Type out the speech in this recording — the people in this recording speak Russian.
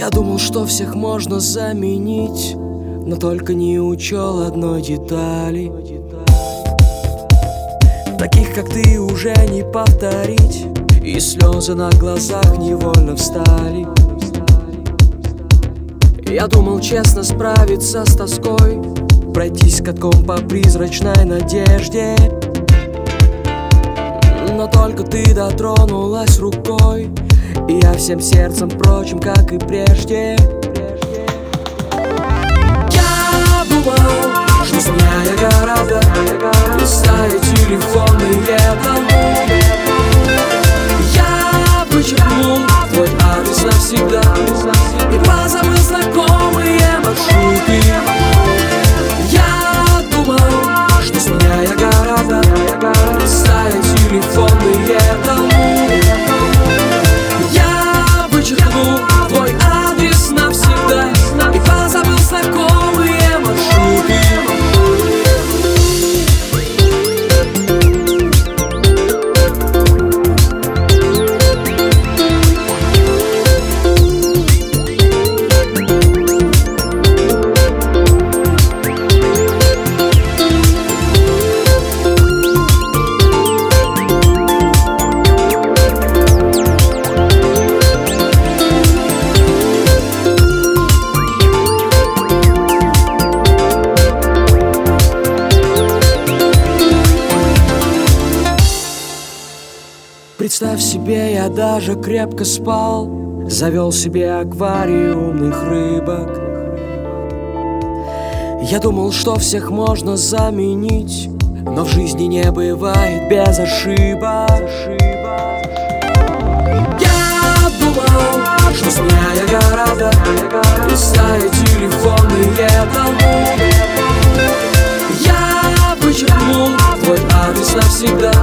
Я думал, что всех можно заменить, но только не учел одной детали. Таких, как ты, уже не повторить, и слезы на глазах невольно встали. Я думал честно справиться с тоской, пройтись катком по призрачной надежде, но только ты дотронулась рукой, и я всем сердцем, впрочем, как и прежде. Я думал, что сменяя города, листая телефонные дома, я вычеркнул твой адрес навсегда и позабыл знакомые маршруты. Я думал, что сменяя города, листая телефонные дома, я вычеркнул твой адрес навсегда и позабыл знакомые маршруты. Представь себе, я даже крепко спал, завел себе акварий умных рыбок. Я думал, что всех можно заменить, но в жизни не бывает без ошибок. Я думал, что сменяя города, листая телефонные дома, я вычеркнул твой адрес навсегда